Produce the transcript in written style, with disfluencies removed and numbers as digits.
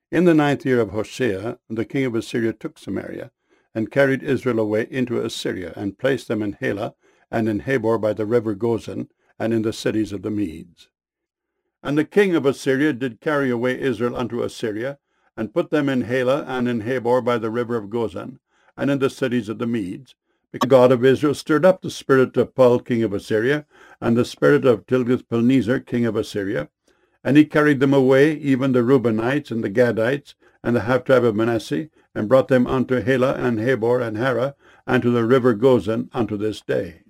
In the 9th year of Hoshea, the king of Assyria took Samaria, and carried Israel away into Assyria, and placed them in Halah, and in Habor by the river Gozan, and in the cities of the Medes. And the king of Assyria did carry away Israel unto Assyria, and put them in Halah, and in Habor by the river of Gozan, and in the cities of the Medes, because the God of Israel stirred up the spirit of Pul king of Assyria, and the spirit of Tilgath-Pilneser king of Assyria, and he carried them away, even the Reubenites, and the Gadites, and the half-tribe of Manasseh, and brought them unto Halah, and Habor, and Harah, and to the river Gozan unto this day.